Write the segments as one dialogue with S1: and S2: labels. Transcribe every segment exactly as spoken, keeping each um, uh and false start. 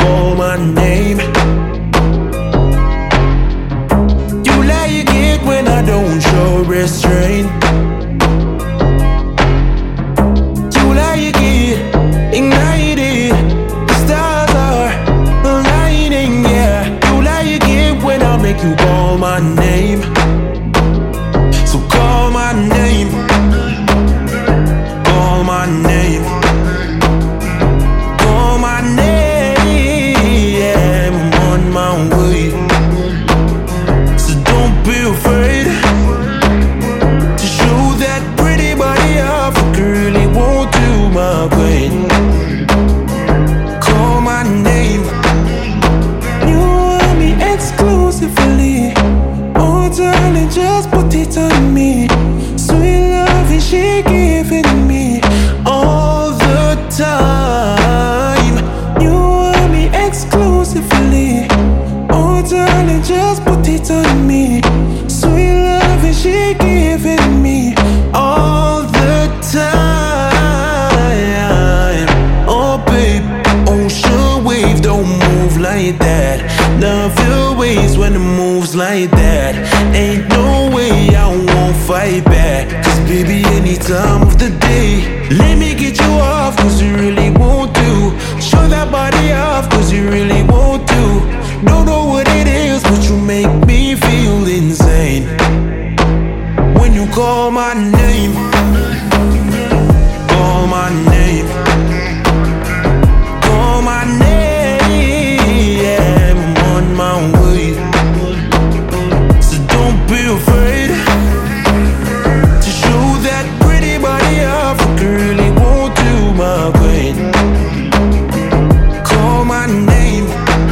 S1: call my name. You like it when I don't show restraint. You like it, ignited. The stars are aligning, yeah. You like it when I make you call my name. So call my name. Call my name. Call my name. Yeah, I'm on my way. So don't be afraid to show that pretty body off. Girl, it won't do my way. Call my name. You want me exclusively. Oh, darling, just put it on me. Sweet love is she giving me all the time. You want me exclusively. Oh, darling, just put it on me. Sweet love is she giving me all the time. Oh, babe, ocean wave don't move like that. Love your ways when it moves like that. Ain't no way I won't fight back. Cause baby, any time of the day, let me get you off, cause you really won't do. Show that body off, cause you really won't do. Don't know what it is, but you make me feel insane when you call my name. Call my name. Call my name. Yeah, I'm on my way. So don't be afraid to show that pretty body off. Girl, it won't do my way. Call my name.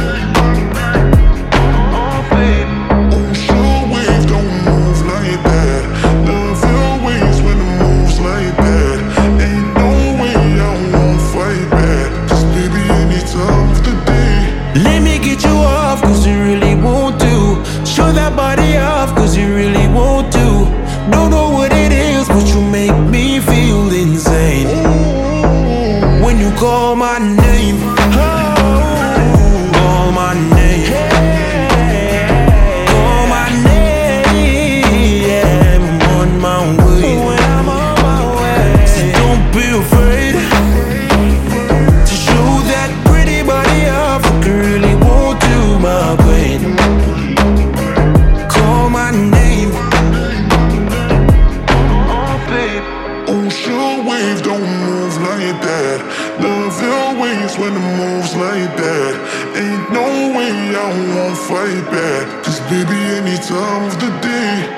S1: Oh, babe.
S2: Ocean wave don't move like that. Love your ways when it moves like that. Ain't no way I won't fight back. Cause baby, any time of the day,
S1: Let me get you off, cause you really won't do. Show that body off, cause you really won't do. Don't know what it is, but you make me feel insane when you call my name. Oh, call my name. Call my name. Yeah, I'm on my way. So don't be afraid to show that pretty body off. Girl, it won't do my way. Call my name. Oh, babe.
S2: ocean wave don't move like that. Love your ways when it moves like that. Ain't no way I won't fight back. Cause baby, any time of the day,